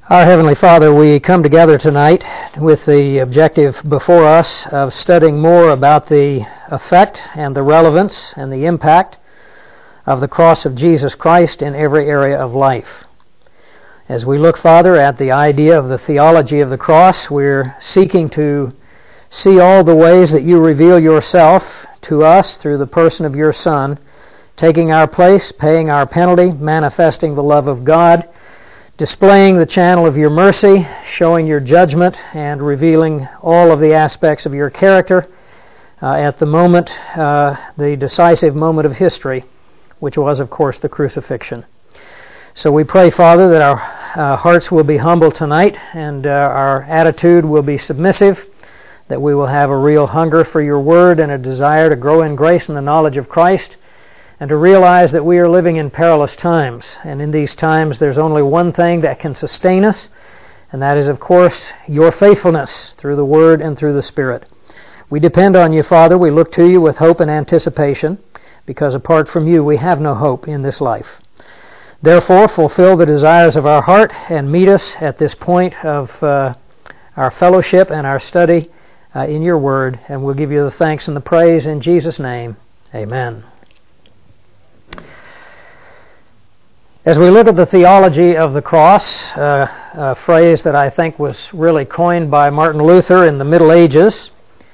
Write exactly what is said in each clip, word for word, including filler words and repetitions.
Our Heavenly Father, we come together tonight with the objective before us of studying more about the effect and the relevance and the impact of the cross of Jesus Christ in every area of life. As we look, Father, at the idea of the theology of the cross, we're seeking to see all the ways that you reveal yourself to us through the person of your Son, taking our place, paying our penalty, manifesting the love of God, displaying the channel of your mercy, showing your judgment, and revealing all of the aspects of your character uh, at the moment, uh, the decisive moment of history, which was, of course, the crucifixion. So we pray, Father, that our uh, hearts will be humble tonight and uh, our attitude will be submissive, that we will have a real hunger for your word and a desire to grow in grace and the knowledge of Christ, and to realize that we are living in perilous times. And in these times there's only one thing that can sustain us, and that is, of course, your faithfulness through the Word and through the Spirit. We depend on you, Father. We look to you with hope and anticipation, because apart from you we have no hope in this life. Therefore, fulfill the desires of our heart and meet us at this point of uh, our fellowship and our study uh, in your Word, and we'll give you the thanks and the praise in Jesus' name. Amen. As we look at the theology of the cross, uh, a phrase that I think was really coined by Martin Luther in the Middle Ages,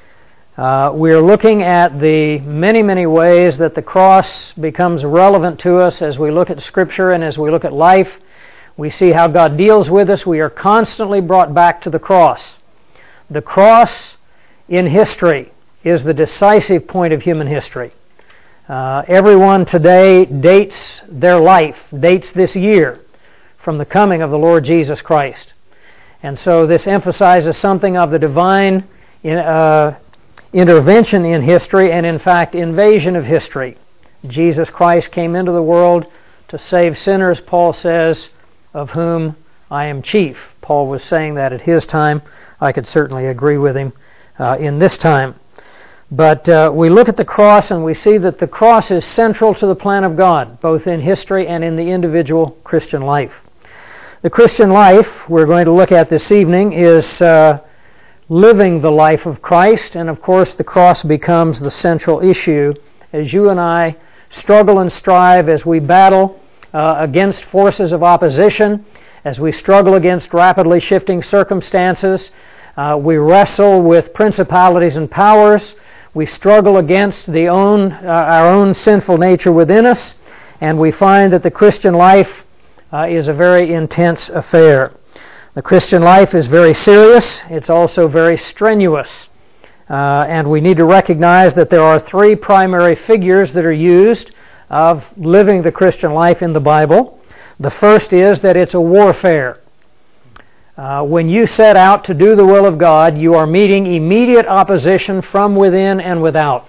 uh, we're looking at the many, many ways that the cross becomes relevant to us as we look at Scripture and as we look at life. We see how God deals with us. We are constantly brought back to the cross. The cross in history is the decisive point of human history. Uh, everyone today dates their life, dates this year from the coming of the Lord Jesus Christ. And so this emphasizes something of the divine in, uh, intervention in history and, in fact, invasion of history. Jesus Christ came into the world to save sinners, Paul says, of whom I am chief. Paul was saying that at his time. I could certainly agree with him uh, in this time. But uh, we look at the cross and we see that the cross is central to the plan of God, both in history and in the individual Christian life. The Christian life we're going to look at this evening is uh, living the life of Christ, and of course the cross becomes the central issue as you and I struggle and strive, as we battle uh, against forces of opposition, as we struggle against rapidly shifting circumstances. Uh, we wrestle with principalities and powers. We struggle against the own, uh, our own sinful nature within us, and we find that the Christian life uh, is a very intense affair. The Christian life is very serious. It's also very strenuous. Uh, and we need to recognize that there are three primary figures that are used of living the Christian life in the Bible. The first is that it's a warfare. Uh, when you set out to do the will of God, you are meeting immediate opposition from within and without.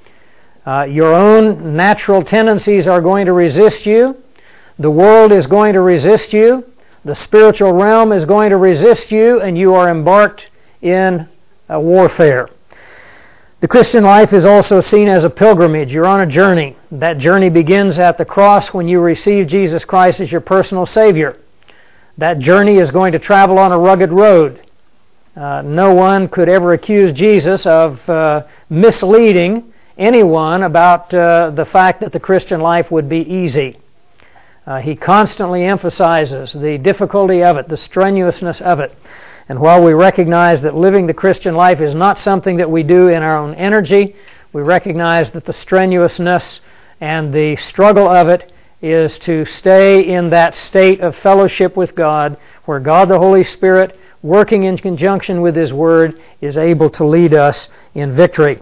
Uh, your own natural tendencies are going to resist you. The world is going to resist you. The spiritual realm is going to resist you, and you are embarked in a warfare. The Christian life is also seen as a pilgrimage. You're on a journey. That journey begins at the cross when you receive Jesus Christ as your personal Savior. That journey is going to travel on a rugged road. Uh, no one could ever accuse Jesus of uh, misleading anyone about uh, the fact that the Christian life would be easy. Uh, he constantly emphasizes the difficulty of it, the strenuousness of it. And while we recognize that living the Christian life is not something that we do in our own energy, we recognize that the strenuousness and the struggle of it is to stay in that state of fellowship with God, where God the Holy Spirit, working in conjunction with His Word, is able to lead us in victory.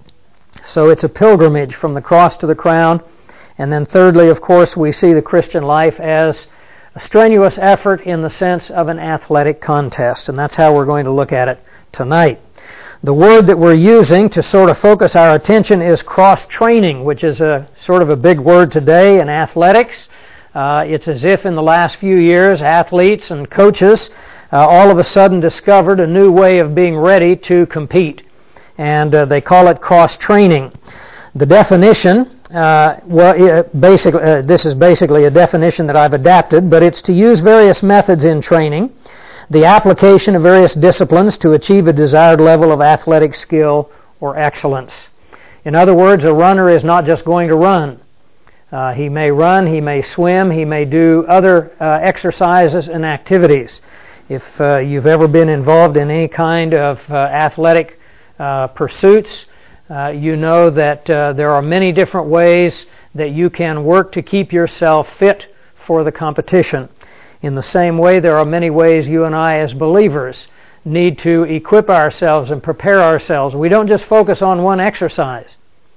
So it's a pilgrimage from the cross to the crown. And then thirdly, of course, we see the Christian life as a strenuous effort in the sense of an athletic contest. And that's how we're going to look at it tonight. The word that we're using to sort of focus our attention is cross-training, which is a sort of a big word today in athletics. Uh, it's as if in the last few years, athletes and coaches uh, all of a sudden discovered a new way of being ready to compete. And uh, they call it cross-training. The definition, uh, well, basically, uh, this is basically a definition that I've adapted, but it's to use various methods in training the application of various disciplines to achieve a desired level of athletic skill or excellence. In other words, a runner is not just going to run. Uh, he may run, he may swim, he may do other uh, exercises and activities. If uh, you've ever been involved in any kind of uh, athletic uh, pursuits, uh, you know that uh, there are many different ways that you can work to keep yourself fit for the competition. In the same way, there are many ways you and I as believers need to equip ourselves and prepare ourselves. We don't just focus on one exercise.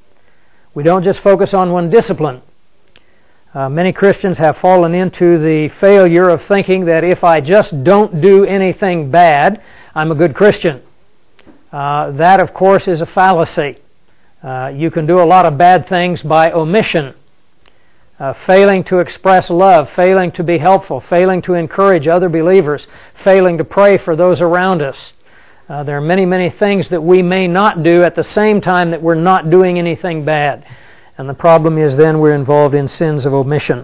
We don't just focus on one discipline. Uh, many Christians have fallen into the failure of thinking that if I just don't do anything bad, I'm a good Christian. Uh, that, of course, is a fallacy. Uh, you can do a lot of bad things by omission. Uh, failing to express love, failing to be helpful, failing to encourage other believers, failing to pray for those around us. Uh, there are many, many things that we may not do at the same time that we're not doing anything bad. And the problem is then we're involved in sins of omission.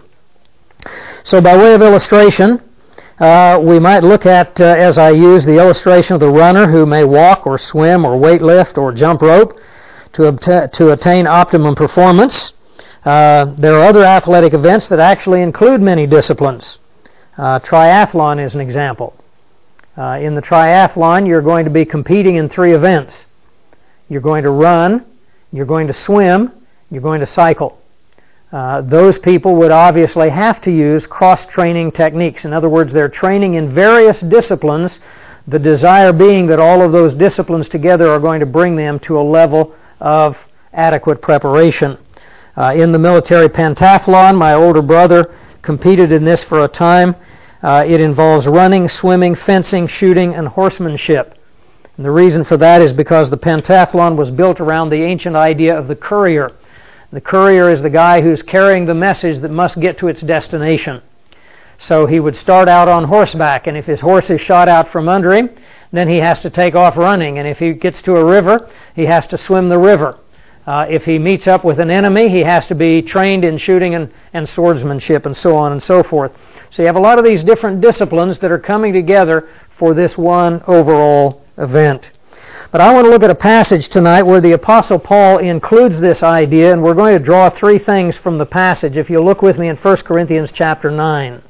So by way of illustration, uh, we might look at, uh, as I use the illustration of the runner who may walk or swim or weight lift or jump rope to, obta- to attain optimum performance. Uh, there are other athletic events that actually include many disciplines. Uh, triathlon is an example. Uh, in the triathlon, you're going to be competing in three events. You're going to run, you're going to swim, you're going to cycle. Uh, those people would obviously have to use cross-training techniques. In other words, they're training in various disciplines, the desire being that all of those disciplines together are going to bring them to a level of adequate preparation. Uh, in the military pentathlon, my older brother competed in this for a time. Uh, it involves running, swimming, fencing, shooting, and horsemanship. And the reason for that is because the pentathlon was built around the ancient idea of the courier. The courier is the guy who's carrying the message that must get to its destination. So he would start out on horseback, and if his horse is shot out from under him, then he has to take off running. And if he gets to a river, he has to swim the river. Uh, if he meets up with an enemy, he has to be trained in shooting and, and swordsmanship and so on and so forth. So you have a lot of these different disciplines that are coming together for this one overall event. But I want to look at a passage tonight where the Apostle Paul includes this idea, and we're going to draw three things from the passage. If you'll look with me in First Corinthians chapter nine.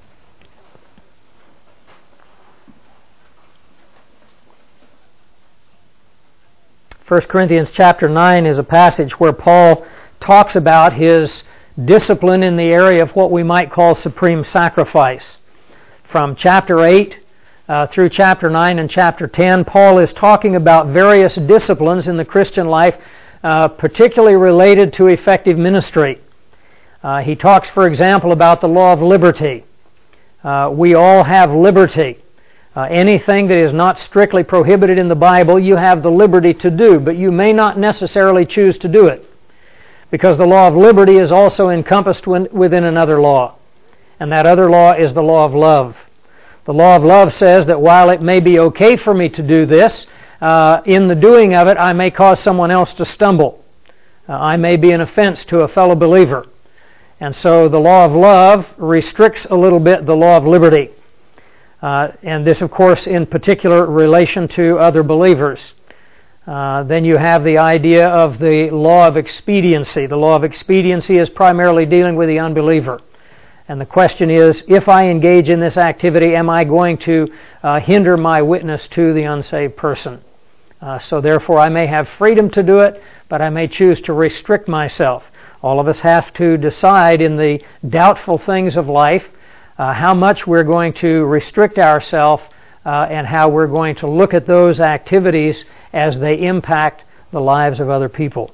First Corinthians chapter nine is a passage where Paul talks about his discipline in the area of what we might call supreme sacrifice. From chapter eight uh, through chapter nine and chapter ten, Paul is talking about various disciplines in the Christian life, uh, particularly related to effective ministry. Uh, he talks, for example, about the law of liberty. Uh, we all have liberty. Uh, anything that is not strictly prohibited in the Bible, you have the liberty to do, but you may not necessarily choose to do it, because the law of liberty is also encompassed within another law, and that other law is the law of love. The law of love says that while it may be okay for me to do this, uh, in the doing of it I may cause someone else to stumble. Uh, I may be an offense to a fellow believer. And so the law of love restricts a little bit the law of liberty. Uh, and this, of course, in particular relation to other believers. Uh, then you have the idea of the law of expediency. The law of expediency is primarily dealing with the unbeliever. And the question is, if I engage in this activity, am I going to uh, hinder my witness to the unsaved person? Uh, so therefore, I may have freedom to do it, but I may choose to restrict myself. All of us have to decide in the doubtful things of life uh, how much we're going to restrict ourselves uh, and how we're going to look at those activities as they impact the lives of other people.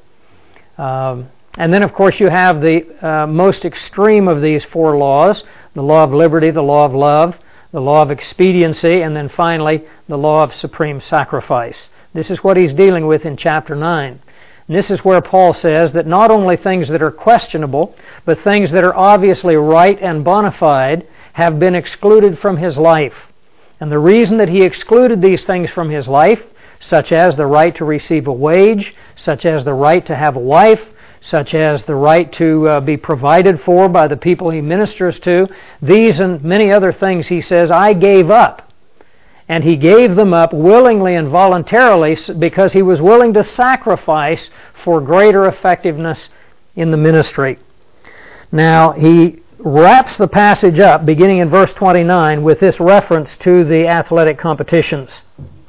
Um, and then, of course, you have the uh, most extreme of these four laws, the law of liberty, the law of love, the law of expediency, and then finally, the law of supreme sacrifice. This is what he's dealing with in chapter nine. And this is where Paul says that not only things that are questionable, but things that are obviously right and bona fide have been excluded from his life. And the reason that he excluded these things from his life, such as the right to receive a wage, such as the right to have a wife, such as the right to uh, be provided for by the people he ministers to, these and many other things, he says, I gave up and he gave them up willingly and voluntarily because he was willing to sacrifice for greater effectiveness in the ministry. Now, he wraps the passage up, beginning in verse twenty-nine, with this reference to the athletic competitions.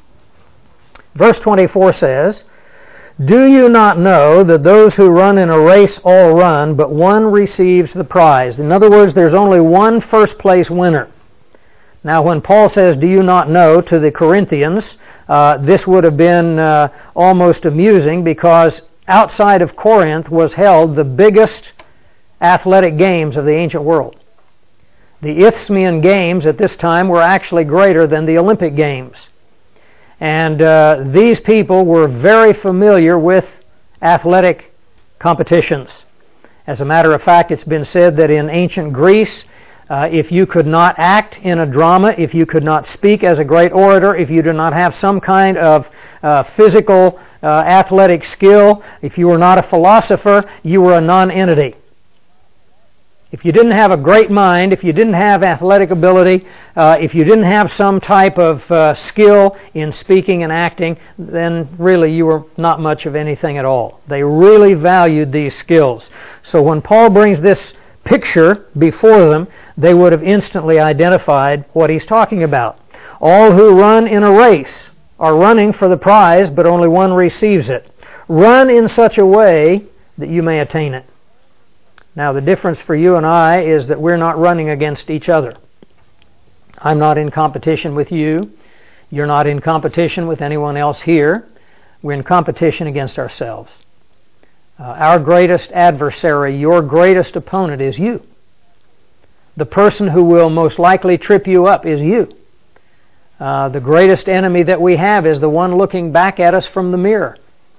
Verse twenty-four says, "Do you not know that those who run in a race all run, but one receives the prize?" In other words, there's only one first place winner. Now, when Paul says, "Do you not know," to the Corinthians, uh, this would have been uh, almost amusing, because outside of Corinth was held the biggest athletic games of the ancient world. The Isthmian Games at this time were actually greater than the Olympic Games. And uh, these people were very familiar with athletic competitions. As a matter of fact, it's been said that in ancient Greece, uh, if you could not act in a drama, if you could not speak as a great orator, if you did not have some kind of uh, physical uh, athletic skill, if you were not a philosopher, you were a non-entity. If you didn't have a great mind, if you didn't have athletic ability, uh, if you didn't have some type of uh, skill in speaking and acting, then really you were not much of anything at all. They really valued these skills. So when Paul brings this picture before them, they would have instantly identified what he's talking about. All who run in a race are running for the prize, but only one receives it. Run in such a way that you may attain it. Now, the difference for you and I is that we're not running against each other. I'm not in competition with you. You're not in competition with anyone else here. We're in competition against ourselves. Uh, our greatest adversary, your greatest opponent, is you. The person who will most likely trip you up is you. Uh, the greatest enemy that we have is the one looking back at us from the mirror.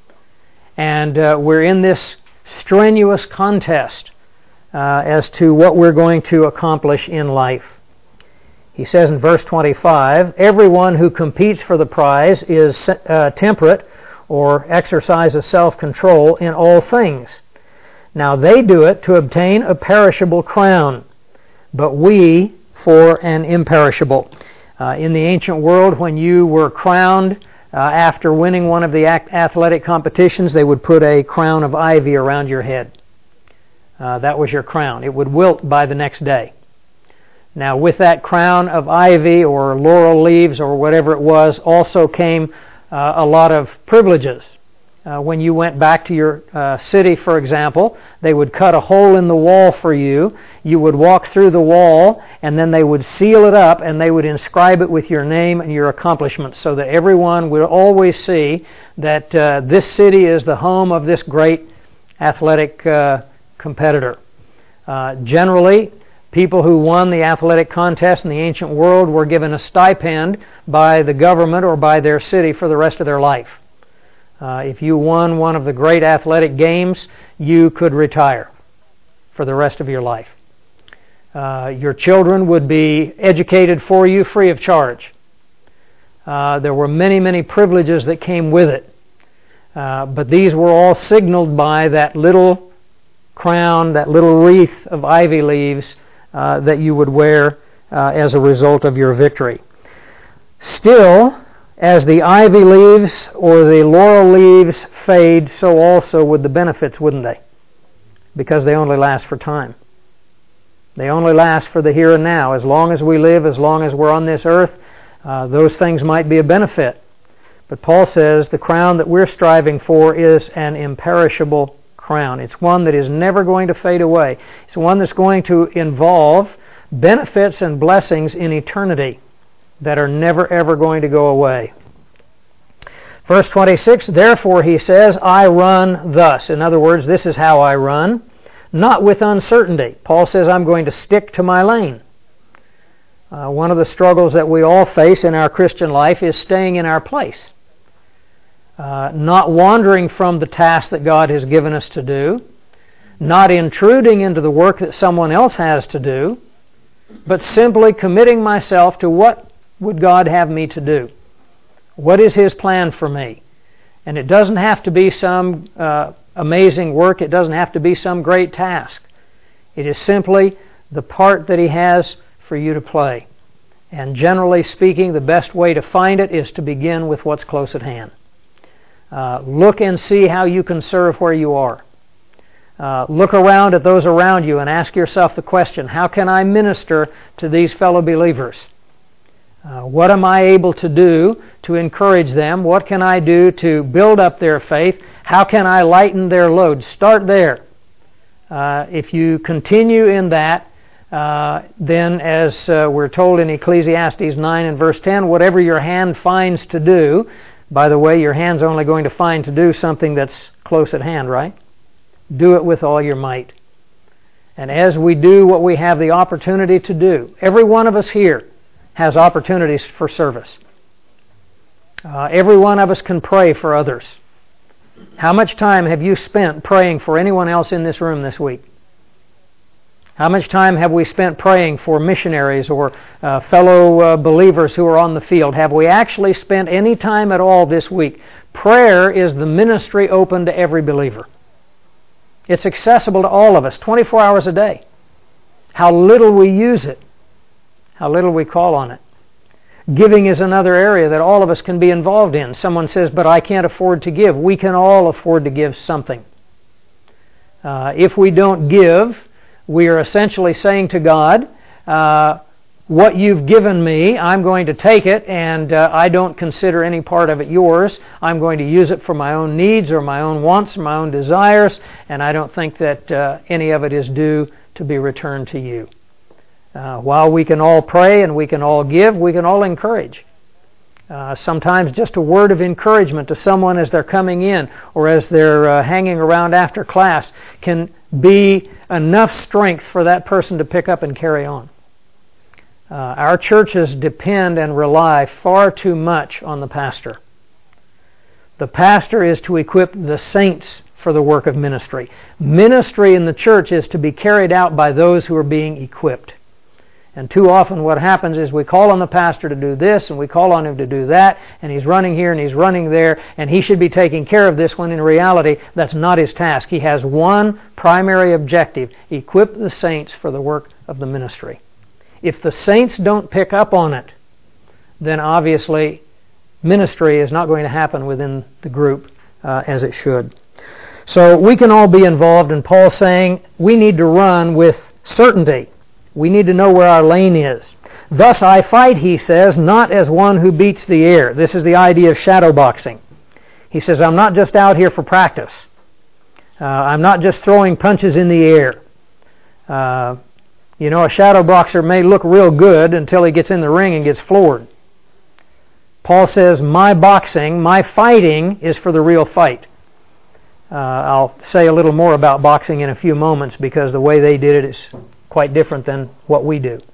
And uh, we're in this strenuous contest Uh, as to what we're going to accomplish in life. He says in verse twenty-five, "Everyone who competes for the prize is uh, temperate, or exercises self-control in all things. Now they do it to obtain a perishable crown, but we for an imperishable." Uh, in the ancient world, when you were crowned uh, after winning one of the athletic competitions, they would put a crown of ivy around your head. Uh, that was your crown. It would wilt by the next day. Now, with that crown of ivy or laurel leaves or whatever it was, also came uh, a lot of privileges. Uh, when you went back to your uh, city, for example, they would cut a hole in the wall for you. You would walk through the wall, and then they would seal it up, and they would inscribe it with your name and your accomplishments, so that everyone would always see that uh, this city is the home of this great athletic uh, competitor. Uh, generally, people who won the athletic contest in the ancient world were given a stipend by the government or by their city for the rest of their life. Uh, if you won one of the great athletic games, you could retire for the rest of your life. Uh, your children would be educated for you free of charge. Uh, there were many, many privileges that came with it. Uh, but these were all signaled by that little crown, that little wreath of ivy leaves uh, that you would wear uh, as a result of your victory. Still, as the ivy leaves or the laurel leaves fade, so also would the benefits, wouldn't they? Because they only last for time. They only last for the here and now. As long as we live, as long as we're on this earth, uh, those things might be a benefit. But Paul says the crown that we're striving for is an imperishable crown. It's one that is never going to fade away. It's one that's going to involve benefits and blessings in eternity that are never ever going to go away. Verse twenty-six, "Therefore," he says, "I run thus." In other words, this is how I run, not with uncertainty. Paul says, I'm going to stick to my lane. Uh, one of the struggles that we all face in our Christian life is staying in our place. Uh, not wandering from the task that God has given us to do, not intruding into the work that someone else has to do, but simply committing myself to what would God have me to do. What is His plan for me? And it doesn't have to be some uh, amazing work. It doesn't have to be some great task. It is simply the part that He has for you to play. And generally speaking, the best way to find it is to begin with what's close at hand. Uh, look and see how you can serve where you are. Uh, look around at those around you and ask yourself the question, how can I minister to these fellow believers? Uh, what am I able to do to encourage them? What can I do to build up their faith? How can I lighten their load? Start there. Uh, if you continue in that, uh, then as uh, we're told in Ecclesiastes nine and verse ten, whatever your hand finds to do, by the way, your hand's only going to find to do something that's close at hand, right? Do it with all your might. And as we do what we have the opportunity to do, every one of us here has opportunities for service. Uh, every one of us can pray for others. How much time have you spent praying for anyone else in this room this week? How much time have we spent praying for missionaries or uh, fellow uh, believers who are on the field? Have we actually spent any time at all this week? Prayer is the ministry open to every believer. It's accessible to all of us, twenty-four hours a day. How little we use it. How little we call on it. Giving is another area that all of us can be involved in. Someone says, but I can't afford to give. We can all afford to give something. Uh, if we don't give, we are essentially saying to God, uh, what you've given me, I'm going to take it, and uh, I don't consider any part of it yours. I'm going to use it for my own needs or my own wants or my own desires, and I don't think that uh, any of it is due to be returned to you. Uh, while we can all pray and we can all give, we can all encourage. Uh, sometimes just a word of encouragement to someone as they're coming in or as they're uh, hanging around after class can be enough strength for that person to pick up and carry on. Uh, our churches depend and rely far too much on the pastor. The pastor is to equip the saints for the work of ministry. Ministry in the church is to be carried out by those who are being equipped. And too often what happens is we call on the pastor to do this and we call on him to do that, and he's running here and he's running there, and he should be taking care of this when in reality that's not his task. He has one primary objective: equip the saints for the work of the ministry. If the saints don't pick up on it, then obviously ministry is not going to happen within the group uh, as it should. So we can all be involved, and Paul's saying we need to run with certainty. We need to know where our lane is. Thus I fight, he says, not as one who beats the air. This is the idea of shadow boxing. He says, I'm not just out here for practice. Uh, I'm not just throwing punches in the air. Uh, you know, a shadow boxer may look real good until he gets in the ring and gets floored. Paul says, my boxing, my fighting is for the real fight. Uh, I'll say a little more about boxing in a few moments because the way they did it is quite different than what we do.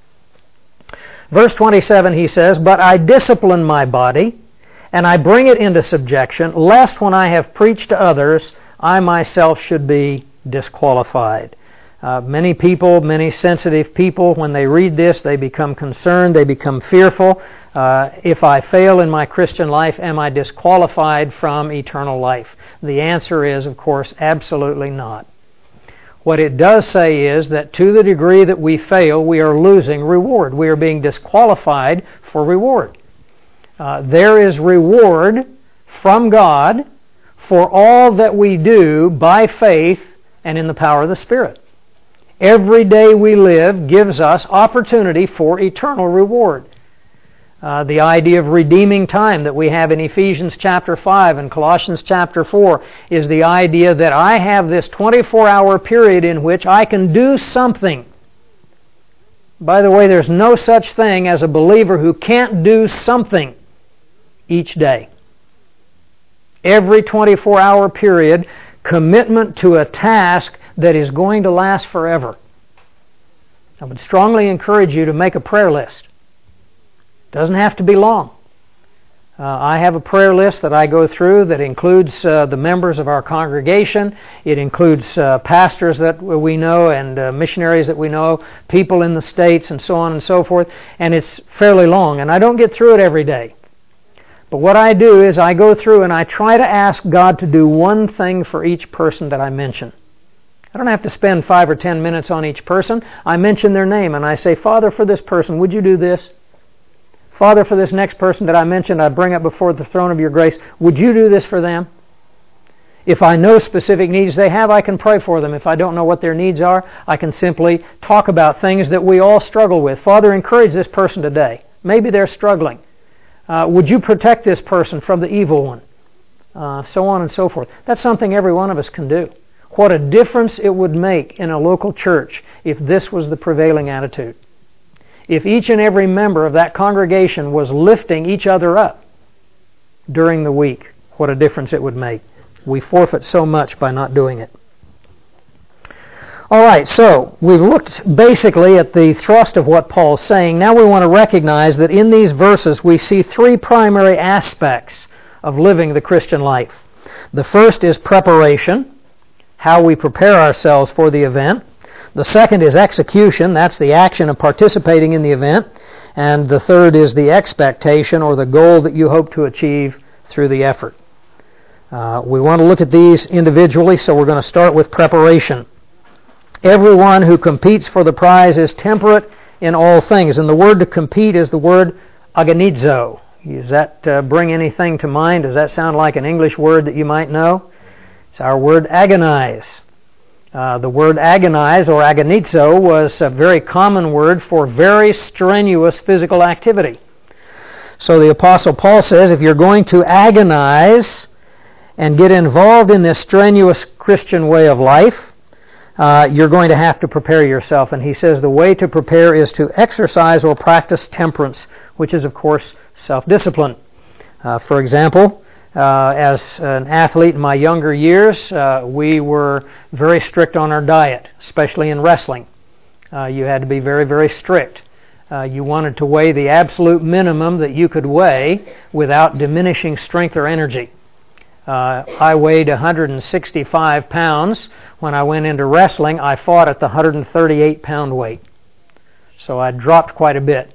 Verse twenty-seven, he says, but I discipline my body, and I bring it into subjection, lest when I have preached to others, I myself should be disqualified. Uh, many people, many sensitive people, when they read this, they become concerned, they become fearful. Uh, if I fail in my Christian life, am I disqualified from eternal life? The answer is, of course, absolutely not. What it does say is that to the degree that we fail, we are losing reward. We are being disqualified for reward. Uh, there is reward from God for all that we do by faith and in the power of the Spirit. Every day we live gives us opportunity for eternal reward. Uh, the idea of redeeming time that we have in Ephesians chapter five and Colossians chapter four is the idea that I have this twenty-four hour period in which I can do something. By the way, there's no such thing as a believer who can't do something each day. Every twenty-four hour period, commitment to a task that is going to last forever. I would strongly encourage you to make a prayer list. Doesn't have to be long. Uh, I have a prayer list that I go through that includes uh, the members of our congregation. It includes uh, pastors that we know and uh, missionaries that we know, people in the States and so on and so forth. And it's fairly long, and I don't get through it every day. But what I do is I go through and I try to ask God to do one thing for each person that I mention. I don't have to spend five or ten minutes on each person. I mention their name and I say, Father, for this person, would you do this? Father, for this next person that I mentioned, I bring up before the throne of your grace, would you do this for them? If I know specific needs they have, I can pray for them. If I don't know what their needs are, I can simply talk about things that we all struggle with. Father, encourage this person today. Maybe they're struggling. Uh, would you protect this person from the evil one? Uh, so on and so forth. That's something every one of us can do. What a difference it would make in a local church if this was the prevailing attitude. If each and every member of that congregation was lifting each other up during the week, what a difference it would make. We forfeit so much by not doing it. All right, so we've looked basically at the thrust of what Paul's saying. Now we want to recognize that in these verses we see three primary aspects of living the Christian life. The first is preparation, how we prepare ourselves for the event. The second is execution, that's the action of participating in the event. And the third is the expectation or the goal that you hope to achieve through the effort. Uh, we want to look at these individually, so we're going to start with preparation. Everyone who competes for the prize is temperate in all things. And the word to compete is the word agonizo. Does that uh, bring anything to mind? Does that sound like an English word that you might know? It's our word agonize. Uh, the word agonize or agonizo was a very common word for very strenuous physical activity. So the Apostle Paul says if you're going to agonize and get involved in this strenuous Christian way of life, uh, you're going to have to prepare yourself. And he says the way to prepare is to exercise or practice temperance, which is, of course, self-discipline. Uh, for example, Uh, as an athlete in my younger years, uh, we were very strict on our diet, especially in wrestling. Uh, you had to be very, very strict. Uh, you wanted to weigh the absolute minimum that you could weigh without diminishing strength or energy. Uh, I weighed one hundred sixty-five pounds. When I went into wrestling, I fought at the one hundred thirty-eight pound weight. So I dropped quite a bit.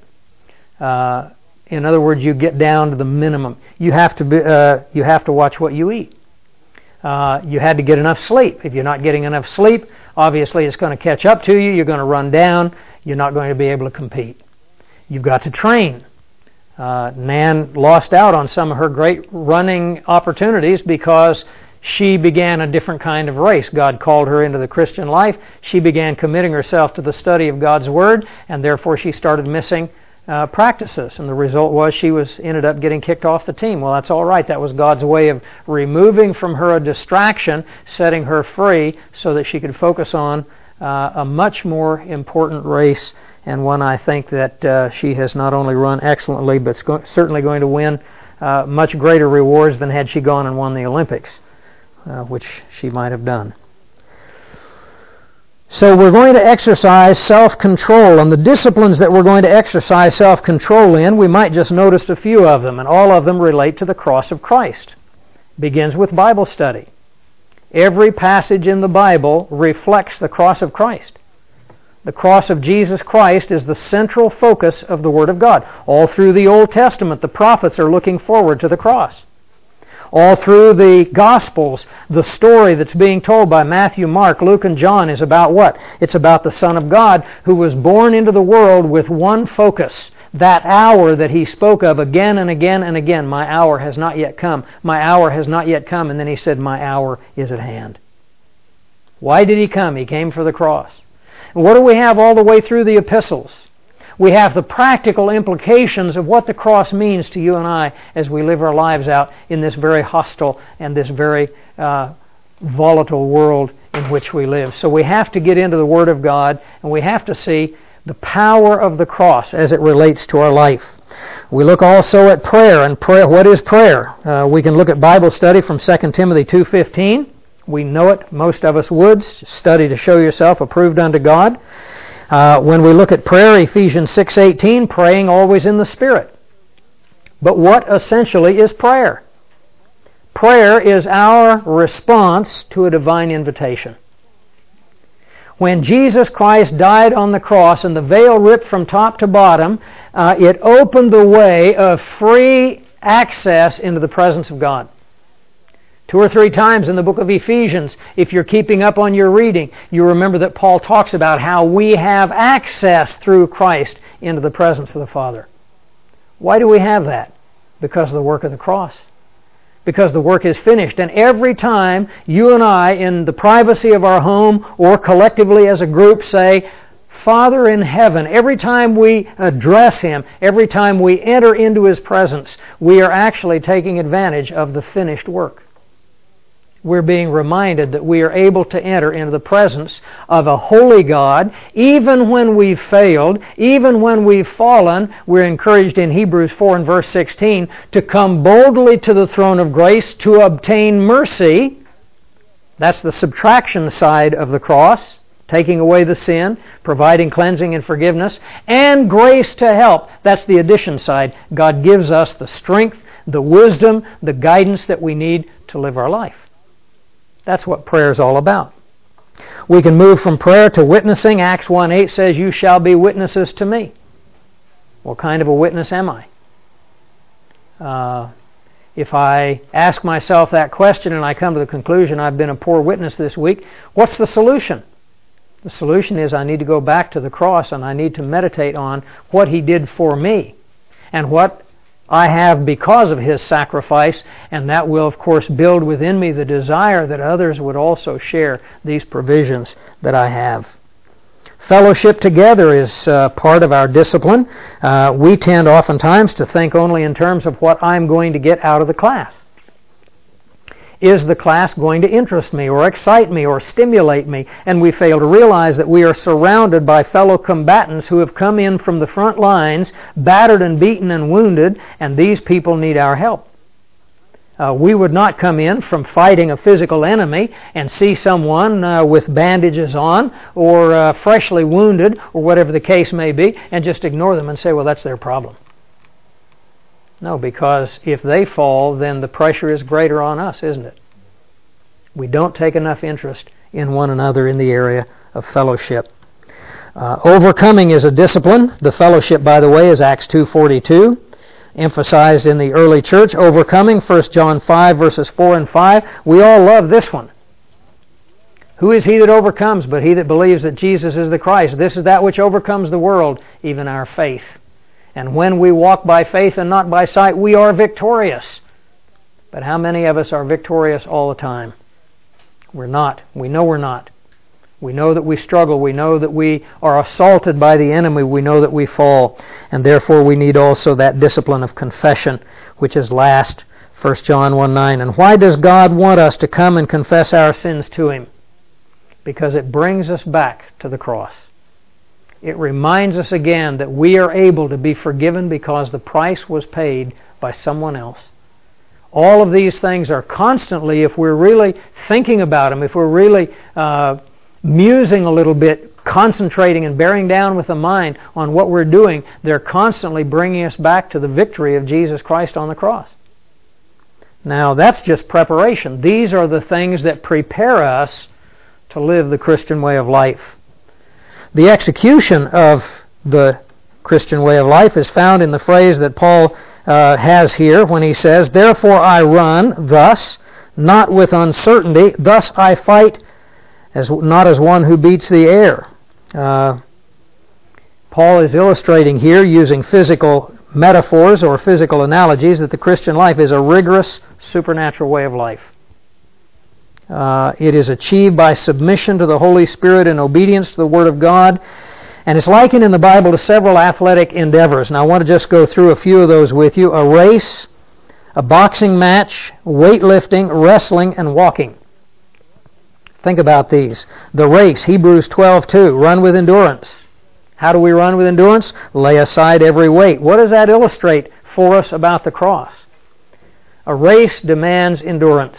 Uh, In other words, you get down to the minimum. You have to be, uh, you have to watch what you eat. Uh, you had to get enough sleep. If you're not getting enough sleep, obviously it's going to catch up to you. You're going to run down. You're not going to be able to compete. You've got to train. Uh, Nan lost out on some of her great running opportunities because she began a different kind of race. God called her into the Christian life. She began committing herself to the study of God's Word, and therefore she started missing Uh, practices, and the result was she was ended up getting kicked off the team. Well, that's all right. That was God's way of removing from her a distraction, setting her free so that she could focus on uh, a much more important race, and one I think that uh, she has not only run excellently, but go- certainly going to win uh, much greater rewards than had she gone and won the Olympics, uh, which she might have done. So we're going to exercise self-control, and the disciplines that we're going to exercise self-control in, we might just notice a few of them, and all of them relate to the cross of Christ. It begins with Bible study. Every passage in the Bible reflects the cross of Christ. The cross of Jesus Christ is the central focus of the Word of God. All through the Old Testament, the prophets are looking forward to the cross. All through the Gospels, the story that's being told by Matthew, Mark, Luke, and John is about what? It's about the Son of God who was born into the world with one focus, that hour that he spoke of again and again and again. My hour has not yet come. My hour has not yet come. And then he said, my hour is at hand. Why did he come? He came for the cross. And what do we have all the way through the epistles? We have the practical implications of what the cross means to you and I as we live our lives out in this very hostile and this very uh, volatile world in which we live. So we have to get into the Word of God, and we have to see the power of the cross as it relates to our life. We look also at prayer, and prayer. What is prayer? Uh, we can look at Bible study from Second Timothy two fifteen. We know it. Most of us would. Study to show yourself approved unto God. Uh, when we look at prayer, Ephesians six eighteen, praying always in the Spirit. But what essentially is prayer? Prayer is our response to a divine invitation. When Jesus Christ died on the cross and the veil ripped from top to bottom, uh, it opened the way of free access into the presence of God. Two or three times in the book of Ephesians, if you're keeping up on your reading, you remember that Paul talks about how we have access through Christ into the presence of the Father. Why do we have that? Because of the work of the cross. Because the work is finished. And every time you and I, in the privacy of our home or collectively as a group, say, Father in heaven, every time we address Him, every time we enter into His presence, we are actually taking advantage of the finished work. We're being reminded that we are able to enter into the presence of a holy God. Even when we've failed, even when we've fallen, we're encouraged in Hebrews four and verse sixteen to come boldly to the throne of grace to obtain mercy. That's the subtraction side of the cross, taking away the sin, providing cleansing and forgiveness, and grace to help. That's the addition side. God gives us the strength, the wisdom, the guidance that we need to live our life. That's what prayer is all about. We can move from prayer to witnessing. Acts one eight says, you shall be witnesses to me. What kind of a witness am I? Uh, if I ask myself that question and I come to the conclusion I've been a poor witness this week, what's the solution? The solution is I need to go back to the cross and I need to meditate on what He did for me and what I have because of His sacrifice, and that will, of course, build within me the desire that others would also share these provisions that I have. Fellowship together is uh, part of our discipline. Uh, we tend oftentimes to think only in terms of what I'm going to get out of the class. Is the class going to interest me or excite me or stimulate me? And we fail to realize that we are surrounded by fellow combatants who have come in from the front lines, battered and beaten and wounded, and these people need our help. Uh, we would not come in from fighting a physical enemy and see someone uh, with bandages on or uh, freshly wounded or whatever the case may be and just ignore them and say, well, that's their problem. No, because if they fall, then the pressure is greater on us, isn't it? We don't take enough interest in one another in the area of fellowship. Uh, overcoming is a discipline. The fellowship, by the way, is Acts two forty-two, emphasized in the early church. Overcoming, First John five, verses four and five. We all love this one. Who is he that overcomes but he that believes that Jesus is the Christ? This is that which overcomes the world, even our faith. And when we walk by faith and not by sight, we are victorious. But how many of us are victorious all the time? We're not. We know we're not. We know that we struggle. We know that we are assaulted by the enemy. We know that we fall. And therefore we need also that discipline of confession, which is last, First John one nine. And why does God want us to come and confess our sins to Him? Because it brings us back to the cross. It reminds us again that we are able to be forgiven because the price was paid by someone else. All of these things are constantly, if we're really thinking about them, if we're really uh, musing a little bit, concentrating and bearing down with the mind on what we're doing, they're constantly bringing us back to the victory of Jesus Christ on the cross. Now, that's just preparation. These are the things that prepare us to live the Christian way of life. The execution of the Christian way of life is found in the phrase that Paul uh, has here when he says, therefore I run thus, not with uncertainty, thus I fight as not as one who beats the air. Uh, Paul is illustrating here using physical metaphors or physical analogies that the Christian life is a rigorous supernatural way of life. Uh, it is achieved by submission to the Holy Spirit and obedience to the Word of God. And it's likened in the Bible to several athletic endeavors. And I want to just go through a few of those with you. A race, a boxing match, weightlifting, wrestling, and walking. Think about these. The race, Hebrews twelve two, run with endurance. How do we run with endurance? Lay aside every weight. What does that illustrate for us about the cross? A race demands endurance.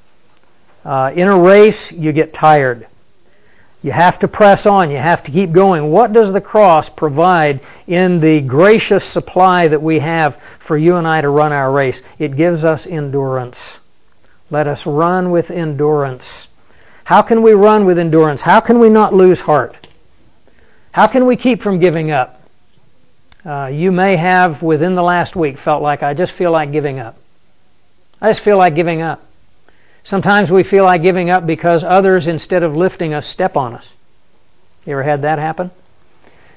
Uh, in a race, you get tired. You have to press on. You have to keep going. What does the cross provide in the gracious supply that we have for you and I to run our race? It gives us endurance. Let us run with endurance. How can we run with endurance? How can we not lose heart? How can we keep from giving up? Uh, you may have, within the last week, felt like, I just feel like giving up. I just feel like giving up. Sometimes we feel like giving up because others, instead of lifting us, step on us. You ever had that happen?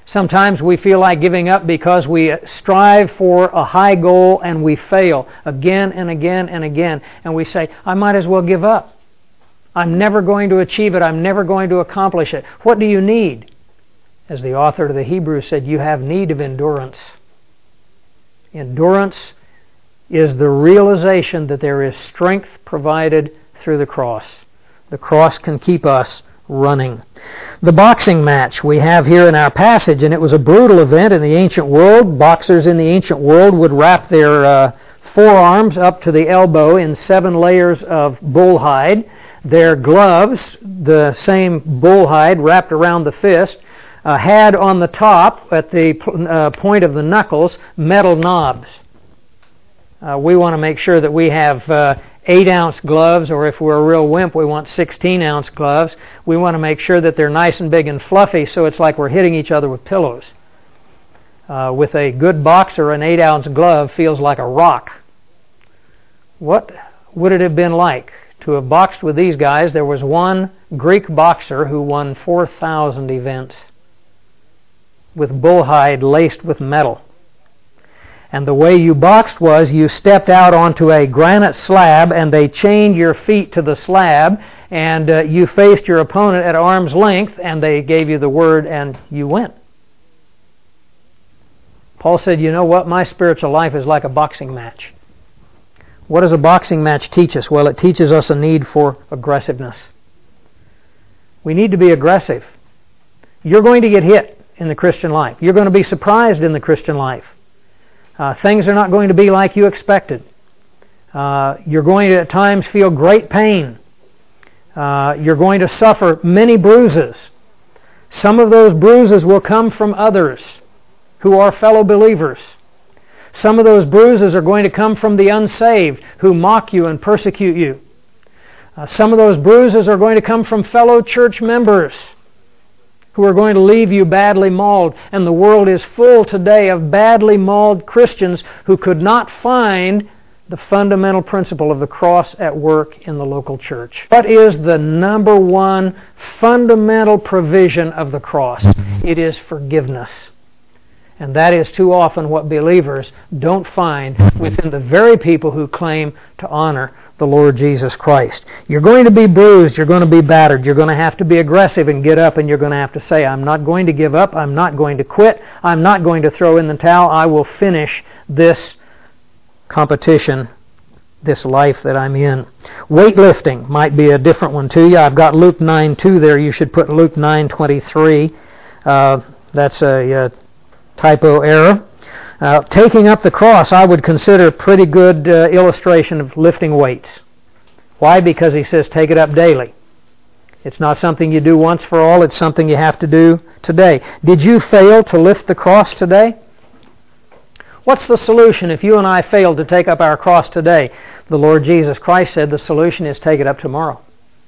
Sometimes we feel like giving up because we strive for a high goal and we fail again and again and again. And we say, I might as well give up. I'm never going to achieve it. I'm never going to accomplish it. What do you need? As the author to the Hebrews said, you have need of endurance. Endurance is the realization that there is strength provided through the cross. The cross can keep us running. The boxing match we have here in our passage, and it was a brutal event in the ancient world. Boxers in the ancient world would wrap their uh, forearms up to the elbow in seven layers of bull hide. Their gloves, the same bull hide wrapped around the fist, uh, had on the top, at the uh, point of the knuckles, metal knobs. Uh, we want to make sure that we have uh, eight ounce gloves, or if we're a real wimp, we want sixteen ounce gloves. We want to make sure that they're nice and big and fluffy, so it's like we're hitting each other with pillows. Uh, with a good boxer, an eight ounce glove feels like a rock. What would it have been like to have boxed with these guys? There was one Greek boxer who won four thousand events with bullhide laced with metal. And the way you boxed was you stepped out onto a granite slab and they chained your feet to the slab, and uh, you faced your opponent at arm's length and they gave you the word and you went. Paul said, you know what? My spiritual life is like a boxing match. What does a boxing match teach us? Well, it teaches us a need for aggressiveness. We need to be aggressive. You're going to get hit in the Christian life. You're going to be surprised in the Christian life. Uh, things are not going to be like you expected. Uh, you're going to at times feel great pain. Uh, you're going to suffer many bruises. Some of those bruises will come from others who are fellow believers. Some of those bruises are going to come from the unsaved who mock you and persecute you. Uh, some of those bruises are going to come from fellow church members who are going to leave you badly mauled. And the world is full today of badly mauled Christians who could not find the fundamental principle of the cross at work in the local church. What is the number one fundamental provision of the cross? It is forgiveness. And that is too often what believers don't find within the very people who claim to honor the Lord Jesus Christ. You're going to be bruised, you're going to be battered, you're going to have to be aggressive and get up, and you're going to have to say, I'm not going to give up, I'm not going to quit, I'm not going to throw in the towel, I will finish this competition, this life that I'm in. Weightlifting might be a different one to you. I've got Luke nine two there. You should put Luke nine twenty-three. Uh, that's a uh, typo error. Uh, taking up the cross, I would consider a pretty good uh, illustration of lifting weights. Why? Because he says take it up daily. It's not something you do once for all, it's something you have to do today. Did you fail to lift the cross today? What's the solution if you and I failed to take up our cross today? The Lord Jesus Christ said the solution is take it up tomorrow.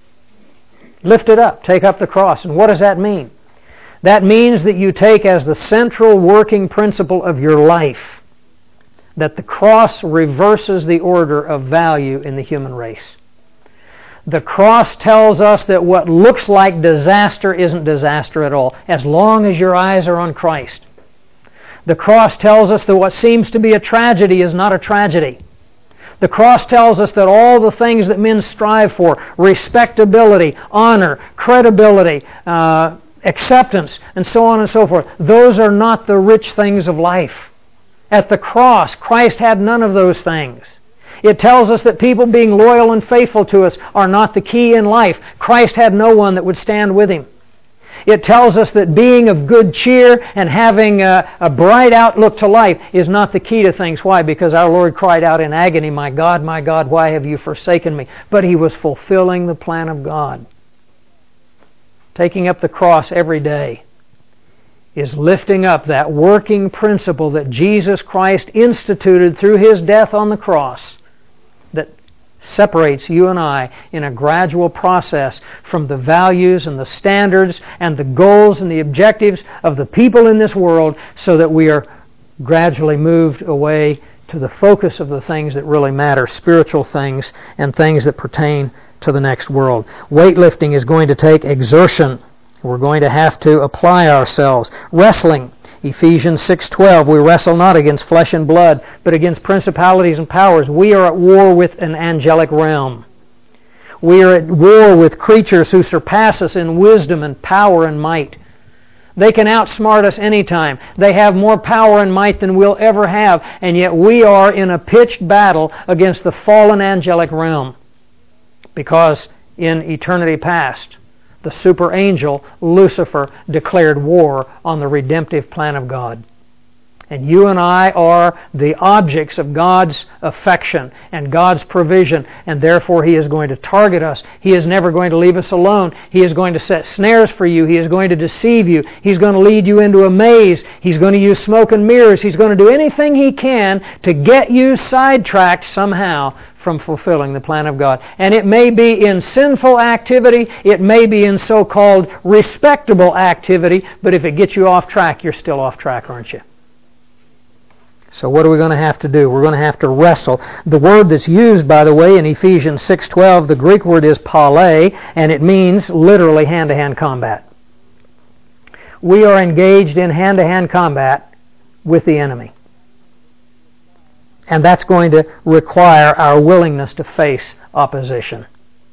Lift it up, take up the cross. And what does that mean? That means that you take as the central working principle of your life that the cross reverses the order of value in the human race. The cross tells us that what looks like disaster isn't disaster at all, as long as your eyes are on Christ. The cross tells us that what seems to be a tragedy is not a tragedy. The cross tells us that all the things that men strive for, respectability, honor, credibility, uh, acceptance, and so on and so forth, those are not the rich things of life. At the cross, Christ had none of those things. It tells us that people being loyal and faithful to us are not the key in life. Christ had no one that would stand with Him. It tells us that being of good cheer and having a, a bright outlook to life is not the key to things. Why? Because our Lord cried out in agony, "My God, my God, why have you forsaken me?" But He was fulfilling the plan of God. Taking up the cross every day is lifting up that working principle that Jesus Christ instituted through His death on the cross that separates you and I in a gradual process from the values and the standards and the goals and the objectives of the people in this world, so that we are gradually moved away to the focus of the things that really matter, spiritual things and things that pertain to the next world. Weightlifting is going to take exertion. We're going to have to apply ourselves. Wrestling. Ephesians six twelve, we wrestle not against flesh and blood, but against principalities and powers. We are at war with an angelic realm. We are at war with creatures who surpass us in wisdom and power and might. They can outsmart us anytime. They have more power and might than we'll ever have, and yet we are in a pitched battle against the fallen angelic realm. Because in eternity past, the super angel, Lucifer, declared war on the redemptive plan of God. And you and I are the objects of God's affection and God's provision, and therefore He is going to target us. He is never going to leave us alone. He is going to set snares for you. He is going to deceive you. He's going to lead you into a maze. He's going to use smoke and mirrors. He's going to do anything he can to get you sidetracked somehow from fulfilling the plan of God. And it may be in sinful activity, it may be in so-called respectable activity, but if it gets you off track, you're still off track, aren't you? So what are we going to have to do? We're going to have to wrestle. The word that's used, by the way, in Ephesians six twelve, the Greek word is pale, and it means literally hand-to-hand combat. We are engaged in hand-to-hand combat with the enemy. And that's going to require our willingness to face opposition.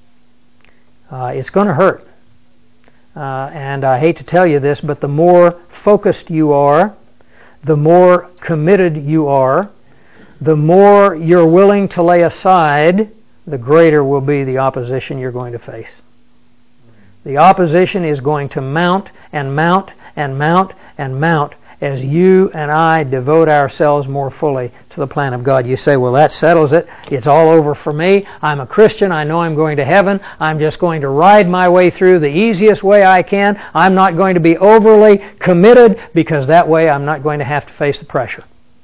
Uh, it's going to hurt. Uh, and I hate to tell you this, but the more focused you are, the more committed you are, the more you're willing to lay aside, the greater will be the opposition you're going to face. The opposition is going to mount and mount and mount and mount as you and I devote ourselves more fully to the plan of God. You say, well, that settles it. It's all over for me. I'm a Christian. I know I'm going to heaven. I'm just going to ride my way through the easiest way I can. I'm not going to be overly committed because that way I'm not going to have to face the pressure.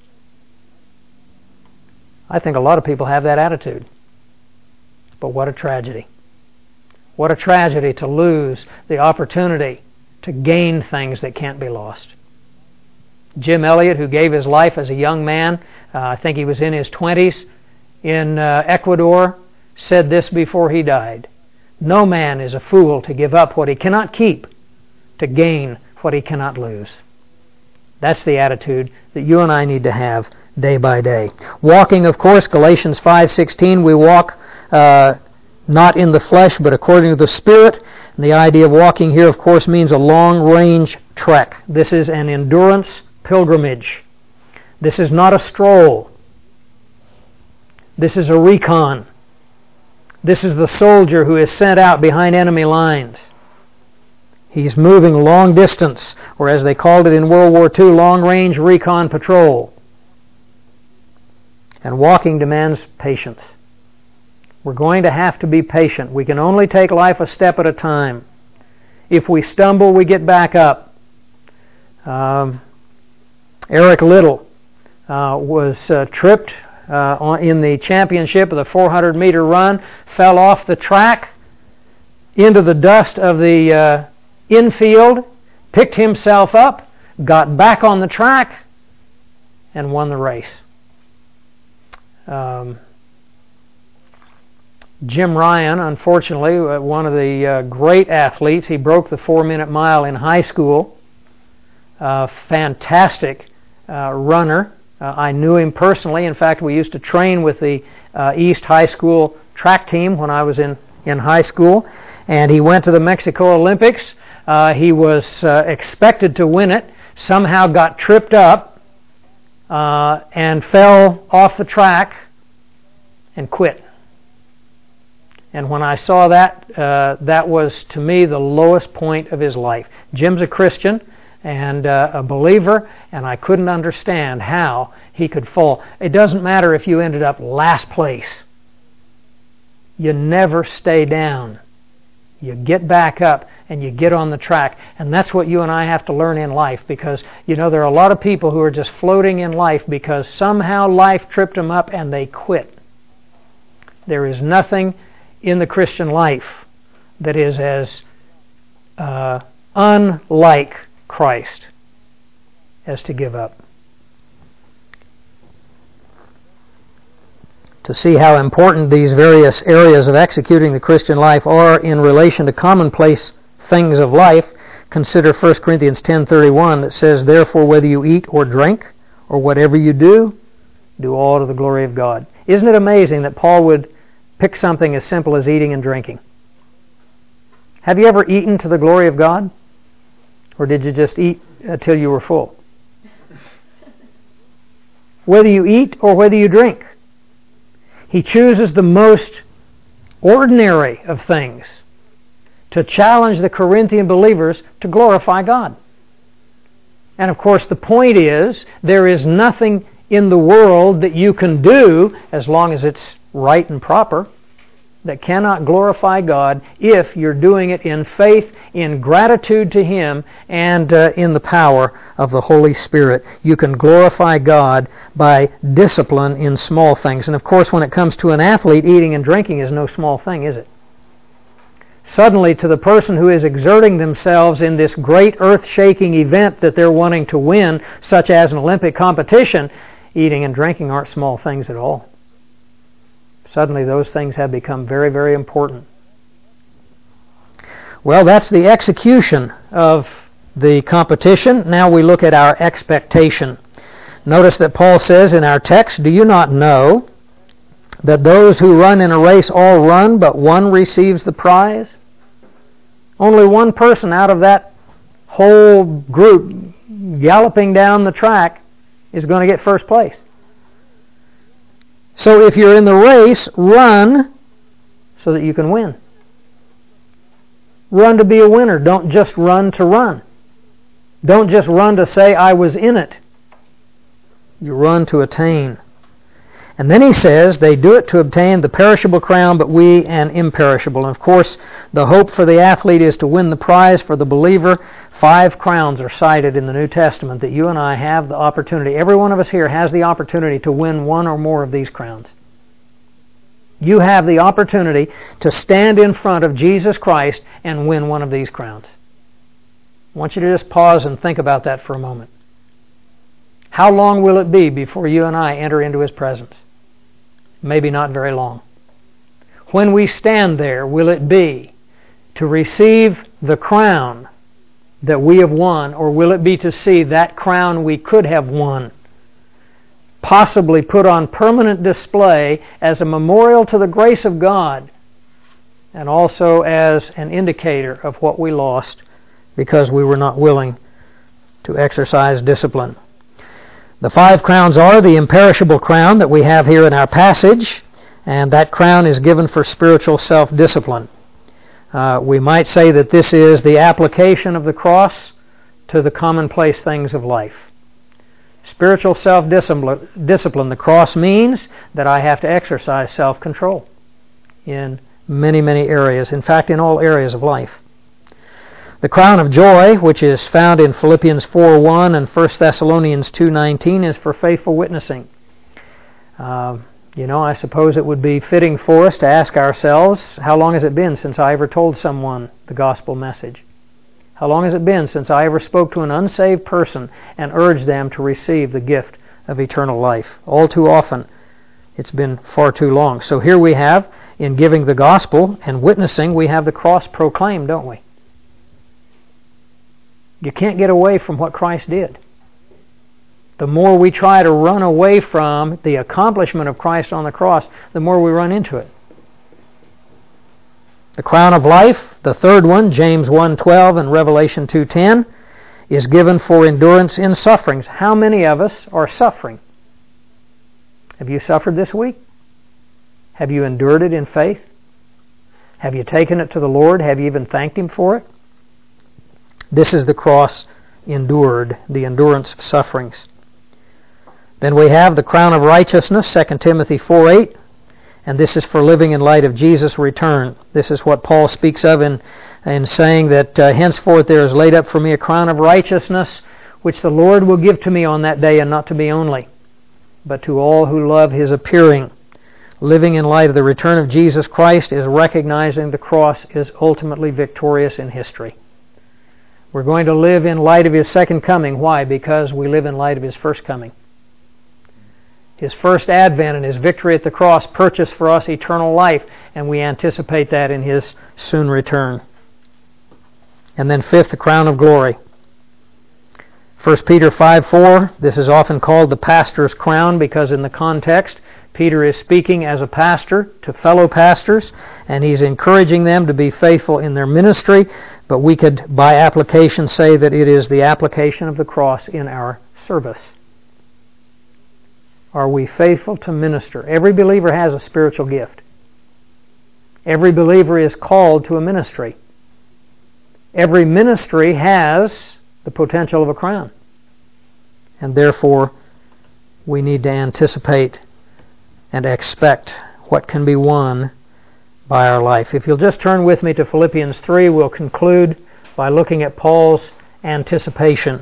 I think a lot of people have that attitude. But what a tragedy. What a tragedy to lose the opportunity to gain things that can't be lost. Jim Elliot, who gave his life as a young man, uh, I think he was in his twenties, in uh, Ecuador, said this before he died. No man is a fool to give up what he cannot keep to gain what he cannot lose. That's the attitude that you and I need to have day by day. Walking, of course, Galatians five sixteen, we walk uh, not in the flesh, but according to the Spirit. And the idea of walking here, of course, means a long-range trek. This is an endurance pilgrimage. This is not a stroll. This is a recon. This is the soldier who is sent out behind enemy lines. He's moving long distance, or as they called it in World War Two, long-range recon patrol. And walking demands patience. We're going to have to be patient. We can only take life a step at a time. If we stumble, we get back up. Um, Eric Little uh, was uh, tripped uh, on, in the championship of the four hundred meter run, fell off the track into the dust of the uh, infield, picked himself up, got back on the track, and won the race. Um, Jim Ryan, unfortunately, uh, one of the uh, great athletes, he broke the four-minute mile in high school. Uh, fantastic uh, runner. Uh, I knew him personally. In fact, we used to train with the uh, East High School track team when I was in, in high school. And he went to the Mexico Olympics. Uh, he was uh, expected to win it, somehow got tripped up uh, and fell off the track and quit. And when I saw that, uh, that was, to me, the lowest point of his life. Jim's a Christian and uh, a believer, and I couldn't understand how he could fall. It doesn't matter if you ended up last place. You never stay down. You get back up and you get on the track. And that's what you and I have to learn in life, because, you know, there are a lot of people who are just floating in life because somehow life tripped them up and they quit. There is nothing in the Christian life that is as uh, unlike Christ as to give up. To see how important these various areas of executing the Christian life are in relation to commonplace things of life, consider First Corinthians ten thirty-one that says, "Therefore whether you eat or drink or whatever you do, do all to the glory of God." Isn't it amazing that Paul would pick something as simple as eating and drinking? Have you ever eaten to the glory of God? Or did you just eat until you were full? Whether you eat or whether you drink, he chooses the most ordinary of things to challenge the Corinthian believers to glorify God. And of course the point is, there is nothing in the world that you can do, as long as it's right and proper, that cannot glorify God if you're doing it in faith, in gratitude to Him, and uh, in the power of the Holy Spirit. You can glorify God by discipline in small things. And of course, when it comes to an athlete, eating and drinking is no small thing, is it? Suddenly, to the person who is exerting themselves in this great earth-shaking event that they're wanting to win, such as an Olympic competition, eating and drinking aren't small things at all. Suddenly those things have become very, very important. Well, that's the execution of the competition. Now we look at our expectation. Notice that Paul says in our text, "Do you not know that those who run in a race all run, but one receives the prize?" Only one person out of that whole group galloping down the track is going to get first place. So if you're in the race, run so that you can win. Run to be a winner. Don't just run to run. Don't just run to say, "I was in it." You run to attain. And then he says, they do it to obtain the perishable crown, but we an imperishable. And of course, the hope for the athlete is to win the prize. For the believer, five crowns are cited in the New Testament that you and I have the opportunity. Every one of us here has the opportunity to win one or more of these crowns. You have the opportunity to stand in front of Jesus Christ and win one of these crowns. I want you to just pause and think about that for a moment. How long will it be before you and I enter into His presence? Maybe not very long. When we stand there, will it be to receive the crown that we have won, or will it be to see that crown we could have won possibly put on permanent display as a memorial to the grace of God, and also as an indicator of what we lost because we were not willing to exercise discipline? The five crowns are the imperishable crown that we have here in our passage, and that crown is given for spiritual self-discipline. Uh, we might say that this is the application of the cross to the commonplace things of life. Spiritual self-discipline, discipline, the cross means that I have to exercise self-control in many, many areas. In fact, in all areas of life. The crown of joy, which is found in Philippians four one and First Thessalonians two nineteen, is for faithful witnessing. Uh, you know, I suppose it would be fitting for us to ask ourselves, how long has it been since I ever told someone the gospel message? How long has it been since I ever spoke to an unsaved person and urged them to receive the gift of eternal life? All too often, it's been far too long. So here we have, in giving the gospel and witnessing, we have the cross proclaimed, don't we? You can't get away from what Christ did. The more we try to run away from the accomplishment of Christ on the cross, the more we run into it. The crown of life, the third one, James one twelve and Revelation two ten, is given for endurance in sufferings. How many of us are suffering? Have you suffered this week? Have you endured it in faith? Have you taken it to the Lord? Have you even thanked Him for it? This is the cross endured, the endurance of sufferings. Then we have the crown of righteousness, Second Timothy four eight, and this is for living in light of Jesus' return. This is what Paul speaks of in, in saying that uh, henceforth there is laid up for me a crown of righteousness, which the Lord will give to me on that day, and not to me only, but to all who love His appearing. Living in light of the return of Jesus Christ is recognizing the cross is ultimately victorious in history. We're going to live in light of His second coming. Why? Because we live in light of His first coming. His first advent and His victory at the cross purchased for us eternal life, and we anticipate that in His soon return. And then fifth, the crown of glory. First Peter five four, this is often called the pastor's crown because in the context, Peter is speaking as a pastor to fellow pastors, and he's encouraging them to be faithful in their ministry, but we could, by application, say that it is the application of the cross in our service. Are we faithful to minister? Every believer has a spiritual gift. Every believer is called to a ministry. Every ministry has the potential of a crown. And therefore, we need to anticipate and expect what can be won by our life. If you'll just turn with me to Philippians three, we'll conclude by looking at Paul's anticipation.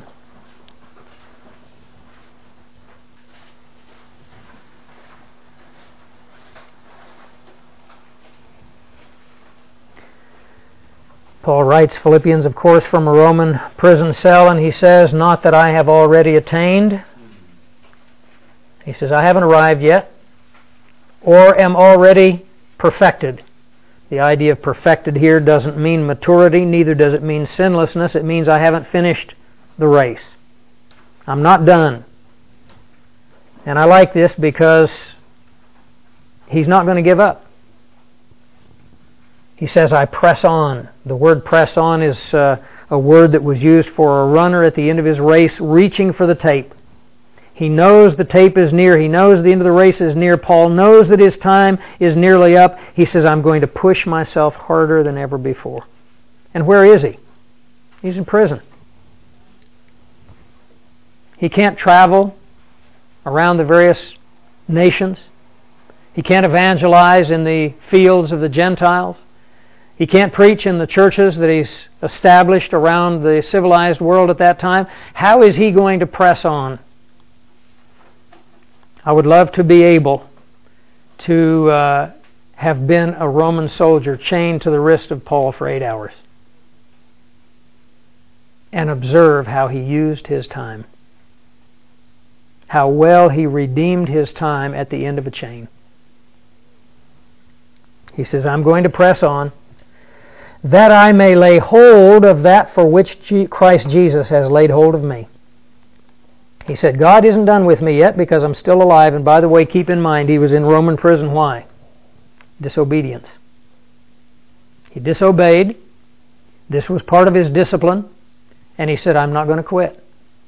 Paul writes Philippians, of course, from a Roman prison cell, and he says, not that I have already attained. He says, I haven't arrived yet, or am already perfected. The idea of perfected here doesn't mean maturity, neither does it mean sinlessness. It means I haven't finished the race. I'm not done. And I like this because he's not going to give up. He says, I press on. The word press on is uh, a word that was used for a runner at the end of his race reaching for the tape. He knows the tape is near. He knows the end of the race is near. Paul knows that his time is nearly up. He says, I'm going to push myself harder than ever before. And where is he? He's in prison. He can't travel around the various nations. He can't evangelize in the fields of the Gentiles. He can't preach in the churches that he's established around the civilized world at that time. How is he going to press on? I would love to be able to uh, have been a Roman soldier chained to the wrist of Paul for eight hours and observe how he used his time, how well he redeemed his time at the end of a chain. He says, I'm going to press on, that I may lay hold of that for which Christ Jesus has laid hold of me. He said, God isn't done with me yet because I'm still alive. And by the way, keep in mind, he was in Roman prison. Why? Disobedience. He disobeyed. This was part of his discipline. And he said, I'm not going to quit.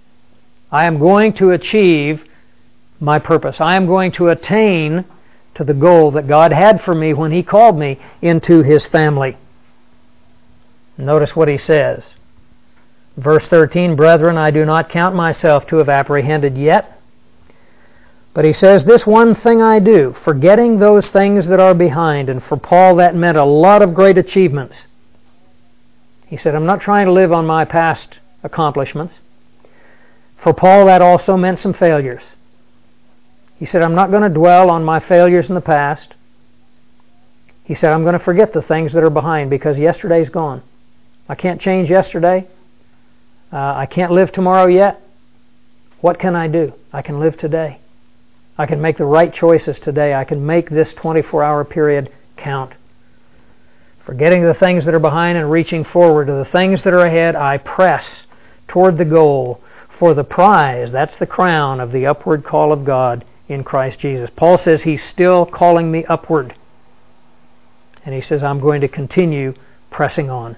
I am going to achieve my purpose. I am going to attain to the goal that God had for me when he called me into his family. Notice what he says. Verse thirteen, Brethren, I do not count myself to have apprehended yet. But he says, this one thing I do, forgetting those things that are behind. And for Paul that meant a lot of great achievements. He said, I'm not trying to live on my past accomplishments. For Paul that also meant some failures. He said, I'm not going to dwell on my failures in the past. He said, I'm going to forget the things that are behind because yesterday's gone. I can't change yesterday. Uh, I can't live tomorrow yet. What can I do? I can live today. I can make the right choices today. I can make this twenty-four hour period count. Forgetting the things that are behind and reaching forward to the things that are ahead, I press toward the goal for the prize, that's the crown of the upward call of God in Christ Jesus. Paul says he's still calling me upward. And he says, I'm going to continue pressing on.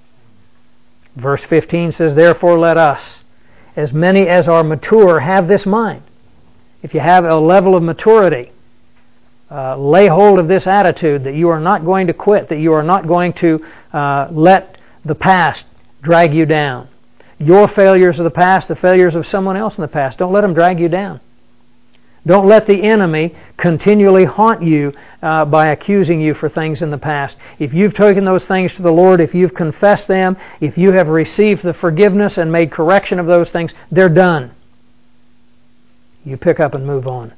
Verse fifteen says, Therefore let us, as many as are mature, have this mind. If you have a level of maturity, uh, lay hold of this attitude that you are not going to quit, that you are not going to uh, let the past drag you down. Your failures of the past, the failures of someone else in the past, don't let them drag you down. Don't let the enemy continually haunt you uh, by accusing you for things in the past. If you've taken those things to the Lord, if you've confessed them, if you have received the forgiveness and made correction of those things, they're done. You pick up and move on.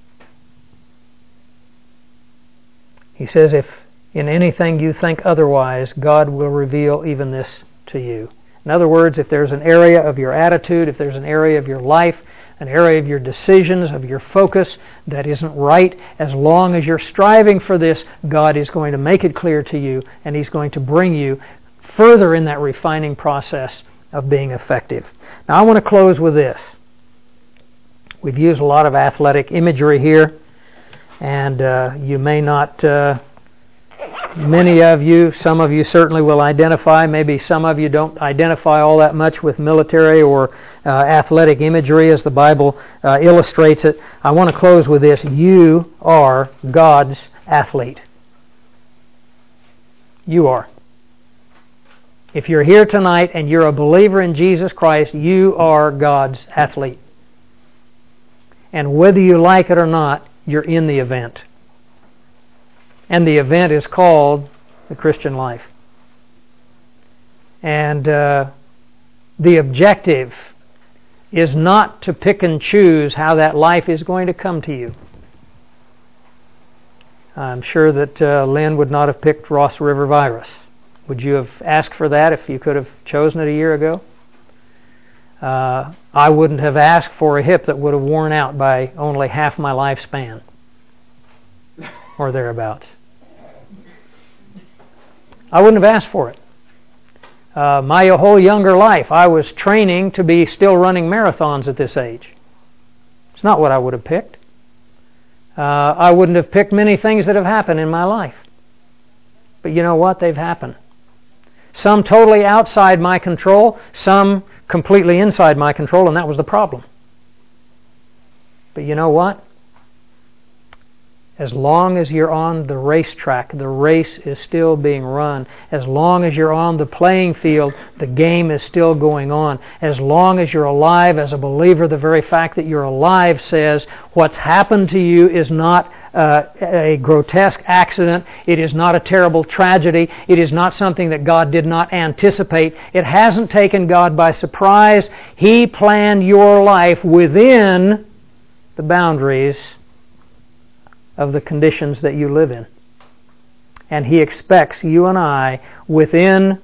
He says, if in anything you think otherwise, God will reveal even this to you. In other words, if there's an area of your attitude, if there's an area of your life, an area of your decisions, of your focus that isn't right, as long as you're striving for this, God is going to make it clear to you, and He's going to bring you further in that refining process of being effective. Now I want to close with this. We've used a lot of athletic imagery here, and uh, you may not, uh, many of you, some of you certainly will identify, maybe some of you don't identify all that much with military or uh, athletic imagery as the Bible uh, illustrates it. I want to close with this. You are God's athlete. You are. If you're here tonight and you're a believer in Jesus Christ, you are God's athlete. And whether you like it or not, you're in the event. And the event is called the Christian life. And uh, the objective is not to pick and choose how that life is going to come to you. I'm sure that uh, Lynn would not have picked Ross River virus. Would you have asked for that if you could have chosen it a year ago? Uh, I wouldn't have asked for a hip that would have worn out by only half my lifespan, or thereabouts. I wouldn't have asked for it. Uh, my whole younger life, I was training to be still running marathons at this age. It's not what I would have picked. Uh, I wouldn't have picked many things that have happened in my life. But you know what? They've happened. Some totally outside my control, some completely inside my control, and that was the problem. But you know what? As long as you're on the racetrack, the race is still being run. As long as you're on the playing field, the game is still going on. As long as you're alive as a believer, the very fact that you're alive says what's happened to you is not uh, a grotesque accident. It is not a terrible tragedy. It is not something that God did not anticipate. It hasn't taken God by surprise. He planned your life within the boundaries of the conditions that you live in. And He expects you and I within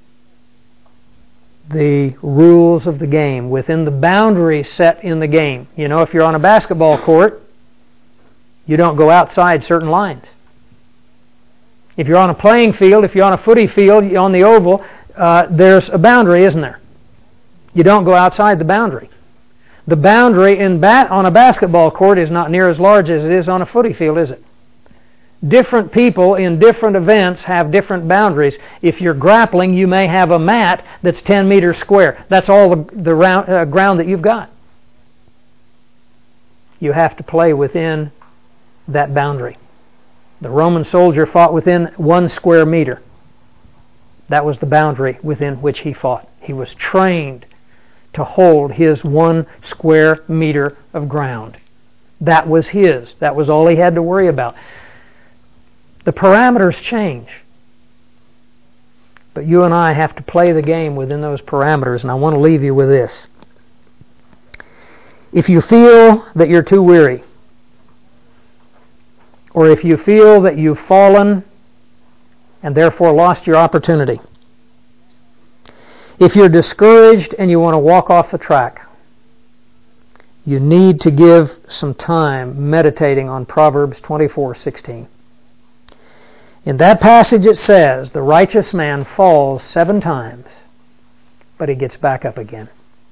the rules of the game, within the boundaries set in the game. You know, if you're on a basketball court, you don't go outside certain lines. If you're on a playing field, if you're on a footy field, on the oval, uh, there's a boundary, isn't there? You don't go outside the boundary. The boundary in bat on a basketball court is not near as large as it is on a footy field, is it? Different people in different events have different boundaries. If you're grappling, you may have a mat that's ten meters square. That's all the, the round, uh, ground that you've got. You have to play within that boundary. The Roman soldier fought within one square meter. That was the boundary within which he fought. He was trained to hold his one square meter of ground. That was his. That was all he had to worry about. The parameters change. But you and I have to play the game within those parameters, and I want to leave you with this. If you feel that you're too weary, or if you feel that you've fallen and therefore lost your opportunity, if you're discouraged and you want to walk off the track, you need to give some time meditating on Proverbs twenty-four sixteen. In that passage it says, the righteous man falls seven times, but he gets back up again.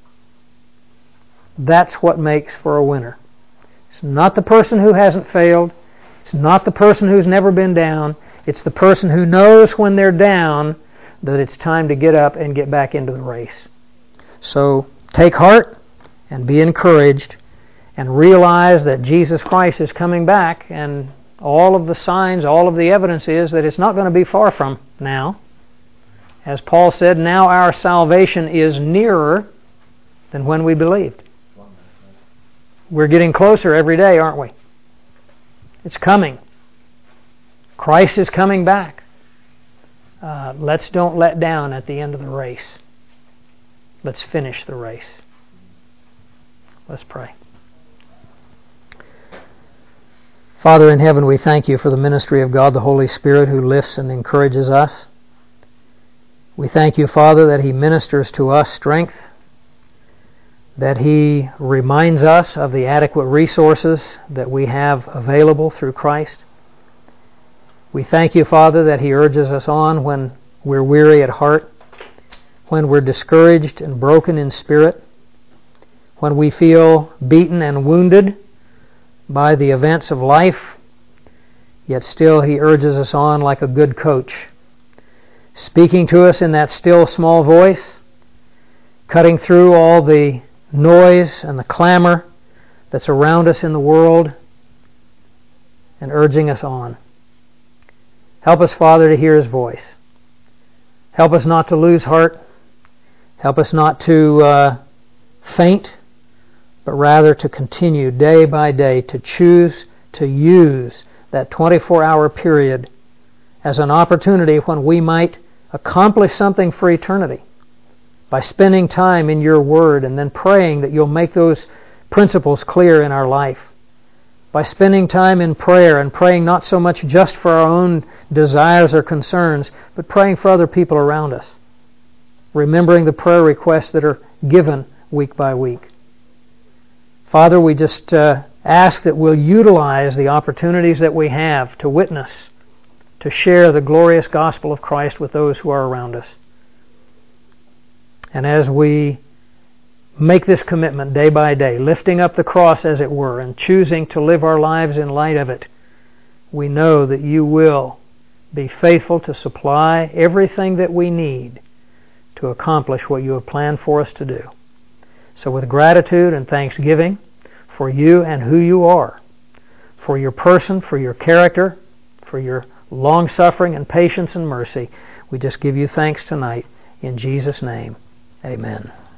That's what makes for a winner. It's not the person who hasn't failed. It's not the person who's never been down. It's the person who knows when they're down that it's time to get up and get back into the race. So take heart and be encouraged and realize that Jesus Christ is coming back, and all of the signs, all of the evidence is that it's not going to be far from now. As Paul said, now our salvation is nearer than when we believed. We're getting closer every day, aren't we? It's coming. Christ is coming back. Uh, let's don't let down at the end of the race. Let's finish the race. Let's pray. Father in heaven, we thank you for the ministry of God the Holy Spirit who lifts and encourages us. We thank you, Father, that He ministers to us strength, that He reminds us of the adequate resources that we have available through Christ. We thank you, Father, that He urges us on when we're weary at heart, when we're discouraged and broken in spirit, when we feel beaten and wounded by the events of life, yet still He urges us on like a good coach, speaking to us in that still small voice, cutting through all the noise and the clamor that's around us in the world, and urging us on. Help us, Father, to hear His voice. Help us not to lose heart. Help us not to uh, faint, but rather to continue day by day to choose to use that twenty-four hour period as an opportunity when we might accomplish something for eternity by spending time in Your Word and then praying that You'll make those principles clear in our life. By spending time in prayer and praying not so much just for our own desires or concerns, but praying for other people around us. Remembering the prayer requests that are given week by week. Father, we just uh, ask that we'll utilize the opportunities that we have to witness, to share the glorious gospel of Christ with those who are around us. And as we make this commitment day by day, lifting up the cross as it were, and choosing to live our lives in light of it, we know that You will be faithful to supply everything that we need to accomplish what You have planned for us to do. So with gratitude and thanksgiving for You and who You are, for Your person, for Your character, for Your long-suffering and patience and mercy, we just give You thanks tonight. In Jesus' name, amen.